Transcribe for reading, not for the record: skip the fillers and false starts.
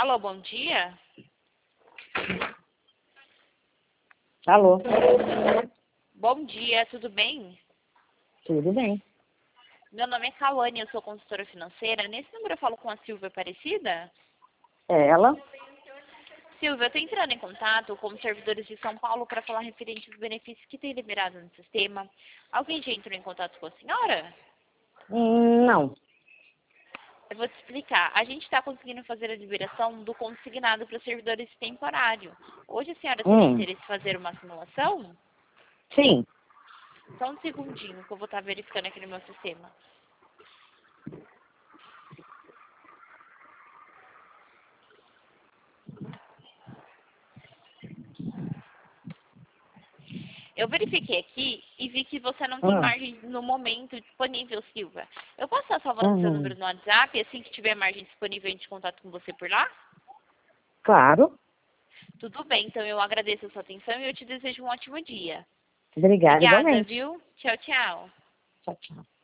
Alô, bom dia. Alô? Bom dia, tudo bem? Tudo bem. Meu nome é Cauane, eu sou consultora financeira. Nesse número eu falo com a Silvia Aparecida? É ela? Silvia, eu estou entrando em contato com os servidores de São Paulo para falar referente aos benefícios que tem liberado no sistema. Alguém já entrou em contato com a senhora? Não. Eu vou te explicar. A gente está conseguindo fazer a liberação do consignado para os servidores temporários. Hoje a senhora teria interesse em fazer uma simulação? Sim. Só um segundinho que eu vou estar verificando aqui no meu sistema. Eu verifiquei aqui e vi que você não tem margem no momento disponível, Silvia. Eu posso estar salvando seu número no WhatsApp e assim que tiver margem disponível a gente contato com você por lá? Claro. Tudo bem, então eu agradeço a sua atenção e eu te desejo um ótimo dia. Obrigada, Obrigada, igualmente. viu? Tchau, tchau. Tchau, tchau.